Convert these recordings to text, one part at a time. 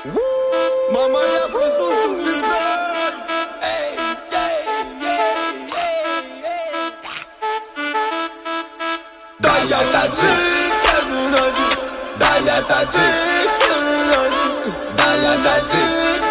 Мама, я проснулся звезда. Да, я таджик. Да, я таджик. Да, я таджик.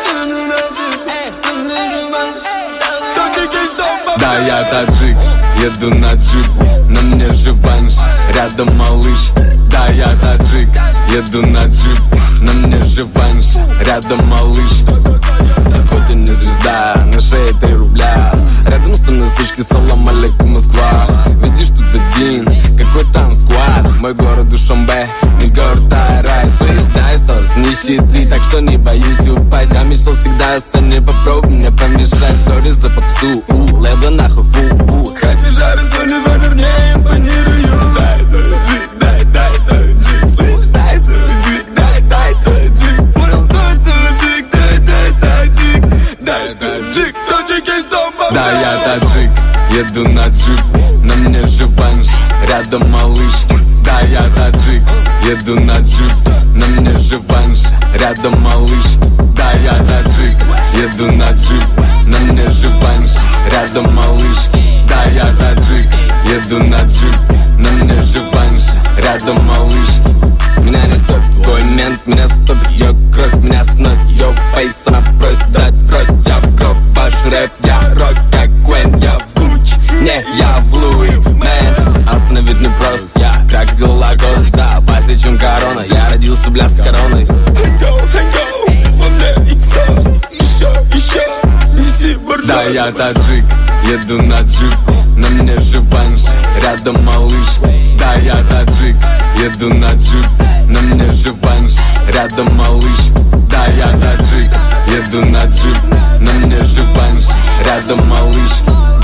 Да, я таджик, еду на джип, на мне реванш, рядом малыш. Да, я таджик, еду на джип, на мне реванш, рядом малыш. Хоть и не звезда, на шее 3 рубля, рядом со мной сучки, салам алейкум, Москва. Видишь, тут один, какой там сквад. Мой город Душанбе, не город Арай. Слышь, да, я стал с нищеты, так что не боюсь упасть. Я мечтал всегда о сцене, попробуй мне помешать. Сори за попсу, лэба нахуй, фу. Хотя жары соли вернее импонирую. Дай таджик, дай таджик. Слышь, дай таджик, дай таджик. Понял, дай таджик, дай таджик. Дай таджик, таджик есть дома. Да, я таджик, еду на джип, на мне реванш, рядом малыш. Да, я таджик, еду на джип, на мне реванш, рядом малыш. Да, я таджик, еду на джип, на мне реванш, рядом малыш. Да, я таджик, еду на джип, на мне реванш, рядом малыш. Меня не стопит твой мент, меня стопит ее кровь, меня сносит ее фейс. Она просит дать в рот, я в гроб, ваш рэп, я рок как Гвен, я в Гуччи, не, я в Луи, мэн. Остановить не просто, я как Зелагос, да, пасе, чем корона. Я родился, бля, с короной. Хэнго, во мне иксо, еще, неси боржа. Да, я таджик, еду на джип, на мне реванш, рядом малыш. Да, я таджик, еду на джип, на мне реванш, рядом малыш. Да, я таджик, еду на джип, на мне реванш, рядом малыш.